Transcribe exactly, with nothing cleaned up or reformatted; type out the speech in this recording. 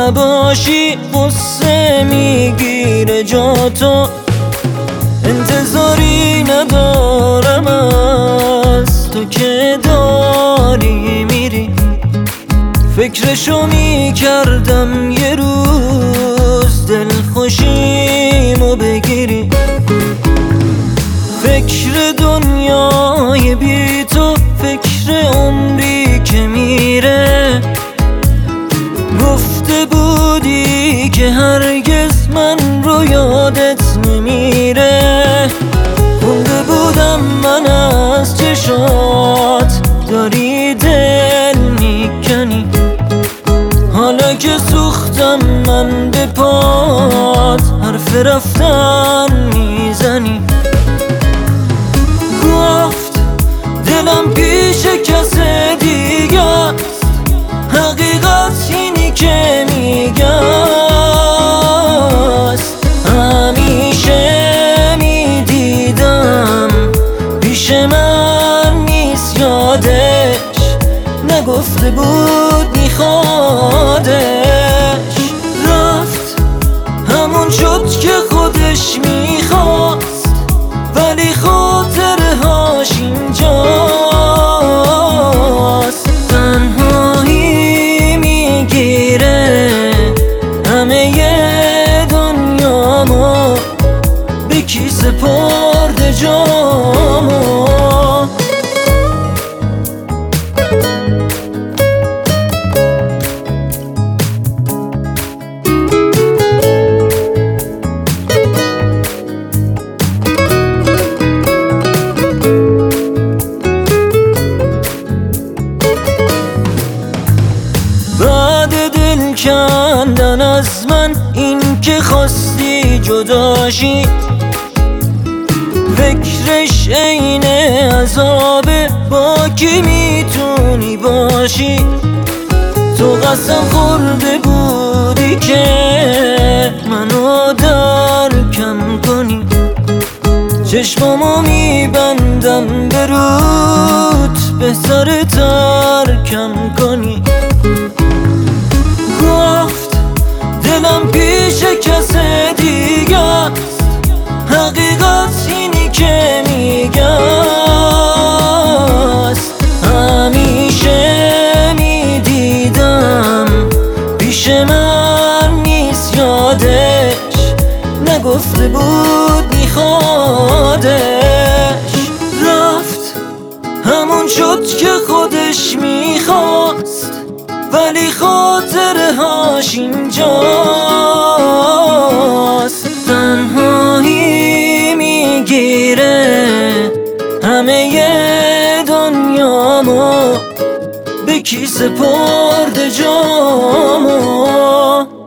نباشی قصه میگیره جا تو، انتظاری ندارم از تو که داری میری. فکرشو میکردم یه روز دل خوشیمو بگیری. فکر دنیای بی تو، فکر عمری که میره. گفته بودی که هرگز من رو یادت نمیره. خونده بودم من از چشات داری دل میکنی. حالا که سوختم من به پات حرف رفتن میزنی. گفت دلم پیش کس دیگه است، حقیقت اینی که میگست. همیشه میدیدم پیش من نیست یادش، نگفته بود میخوادش. رفت همون شد که خودش میخواست، ولی خاطره هاش اینجاست. تنهایی میگیره همه دنیامو، به کی سپرده جامو. کندن از من این که خواستی جداشی، فکرش عین عذابه با کی میتونی باشی. تو قسم خورده بودی که منو درکم کنی. چشمامو میبندم به رود بهتر ترکم کنی. گفت دلم پیش کس دیگه است، حقیقت اینی که میگست. همیشه میدیدم پیش من نیست یادش، نگفته بود میخوادش. رفت همون شد که خودش میخواست، ولی خاطره هاش اینجاست. تنهایی میگیره همه دنیامو، به کی سپرده جامو.